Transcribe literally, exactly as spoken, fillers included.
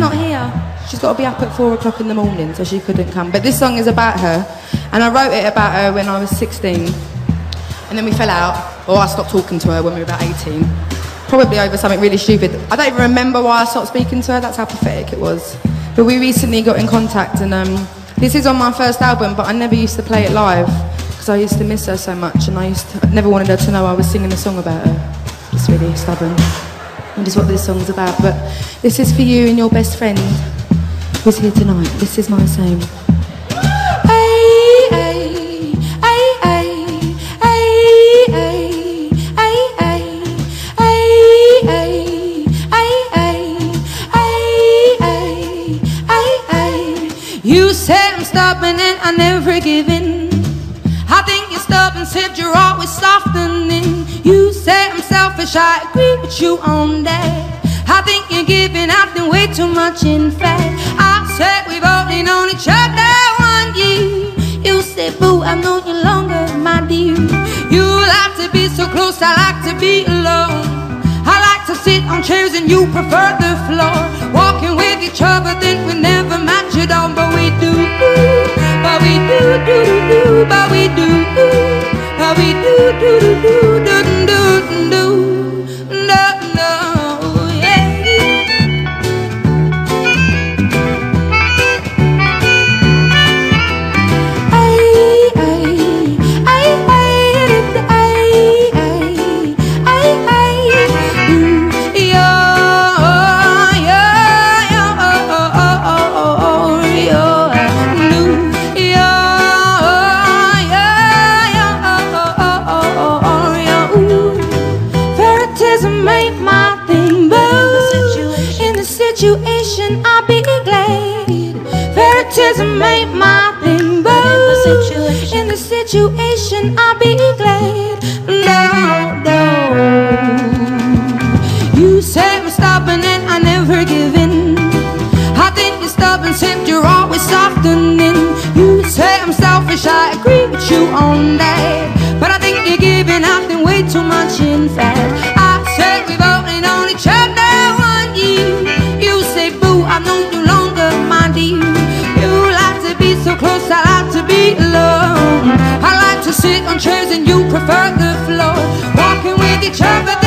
not here. She's got to be up at four o'clock in the morning, so she couldn't come. But this song is about her, and I wrote it about her when I was sixteen. And then we fell out, or I stopped talking to her when we were about eighteen. Probably over something really stupid. I don't even remember why I stopped speaking to her, that's how pathetic it was. But we recently got in contact, and um, this is on my first album, but I never used to play it live, because I used to miss her so much, and I used to, never wanted her to know I was singing a song about her. It's really stubborn. And is what this song's about. But this is for you and your best friend who's here tonight. This is my song. You said I'm stubborn and I never give in. I think you're stubborn, said you're always softening. You said I'm selfish, I agree with you on that. I think you're giving out and way too much, in fact. I said we've only known each other one year. You said, boo, I've known you longer, my dear. You like to be so close, I like to be alone. I like to sit on chairs and you prefer the floor. Walking with each other, think we never match it on. But we do, but we do, do, do, do, but we do, but we do, do, do, do, do, do, do, do, no, no, yeah. Ay, ay, ay, ay, ay, ay, ay, ay, mm, yo, yo, yo, oh, oh, oh, oh, oh, yo, mm, yo, yo, yo, oh, oh, oh, oh, oh, yo, ooh. Favoritism ain't my thing, but in the situation I'll be glad. Favoritism ain't my thing, but in the situation I'll be glad. No, no. You say I'm stubborn and I never give in. I think you're stubborn, said you're always softening. You say I'm selfish, I agree with you on that. But I think you're giving out and way too much, in fact. I said we've only known each other one year. You say, boo, I've known you longer, my dear. You like to be so close, I like to be alone. I like to sit on chairs and you prefer the floor. Walking with each other,